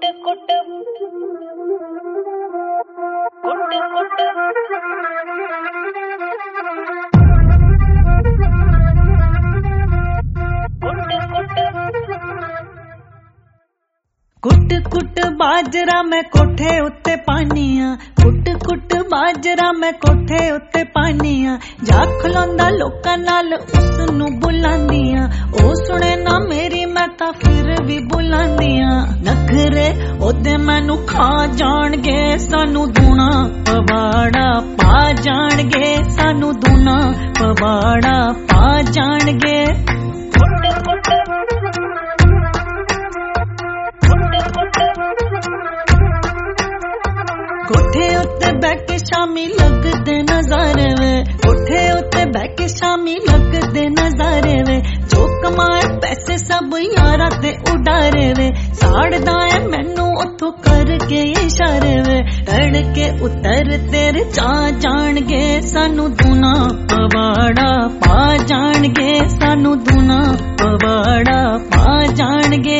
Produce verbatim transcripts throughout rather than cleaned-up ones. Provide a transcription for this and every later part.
कुट कुट कुट कुट कुट कुट बाजरा मैं कोठे उत्ते पानिया कुट कुट बाजरा मैं कोठे उत्ते पानिया जा खलोंदा लोकां नाल उसनू बुलांदियां ओ सुने ना मेरी मैं तां फिर भी बुलांदियां नखरे ओदे मैनू खा जाणगे सानू दूना पवाड़ा पा जाणगे सानू दूना पवाड़ा पा जाणगे कोठे उत्ते बैके शामी लगदे नजारे वे कोठे उत्ते बैके शामी लगदे नजारे वे जो कमाए पैसे सब यारा ते उडारे वे साड़दा है मैनू उथों करके इशारे वे तड़के उतर तेरे चा जाणगे सानू दूना पवाड़ा पा जाणगे सानू दूना पवाड़ा पा जाणगे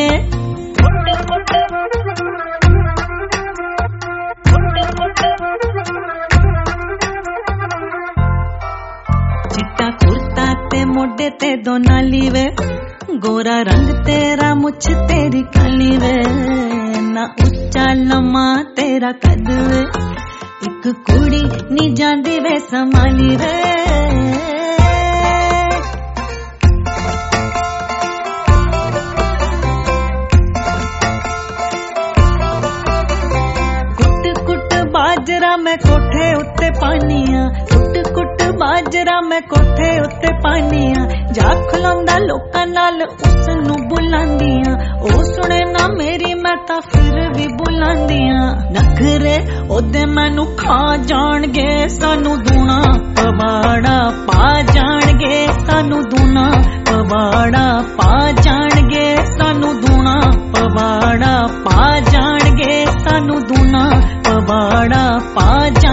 चिट्टा कुर्ता ते मोडे ते दो नाली वे गोरा रंग तेरा मुछ तेरी काली वे ना उच्चा लम्मा तेरा कद वे एक कुड़ी नी जांदी वे संभाली वे कुट कुट बाजरा मैं कोठे उत्ते पानिया कुट कुट बाजरा मैं कोठे उत्ते पानिया जा खलोंदा लोकां नाल उसनू बुलांदियां ओ सुने ना मेरी मैं तां फिर भी बुलांदियां नखरे ओदे मैनू खा जाणगे सानू दूना पवाड़ा पा जाणगे सानू दूना पवाड़ा पा जाणगे सानू दूना पवाड़ा पा जाणगे सानू दूना पवाड़ा पा जा